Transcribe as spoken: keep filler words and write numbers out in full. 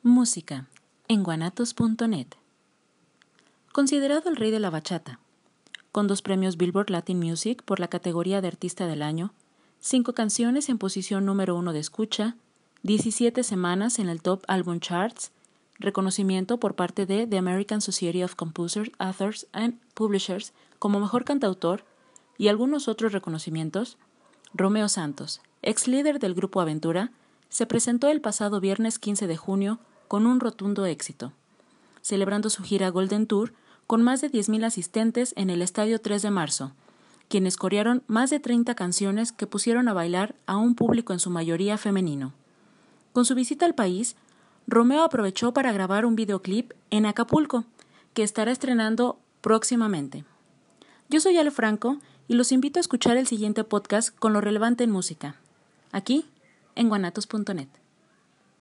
Música en guanatos punto net. Considerado el rey de la bachata, con dos premios Billboard Latin Music por la categoría de Artista del Año, cinco canciones en posición número uno de escucha, diecisiete semanas en el Top Album Charts, reconocimiento por parte de The American Society of Composers, Authors and Publishers como mejor cantautor y algunos otros reconocimientos, Romeo Santos, ex líder del grupo Aventura, se presentó el pasado viernes quince de junio con un rotundo éxito, celebrando su gira Golden Tour con más de diez mil asistentes en el Estadio tres de marzo, quienes corearon más de treinta canciones que pusieron a bailar a un público en su mayoría femenino. Con su visita al país, Romeo aprovechó para grabar un videoclip en Acapulco, que estará estrenando próximamente. Yo soy Ale Franco y los invito a escuchar el siguiente podcast con lo relevante en música, aquí en guanatos punto net.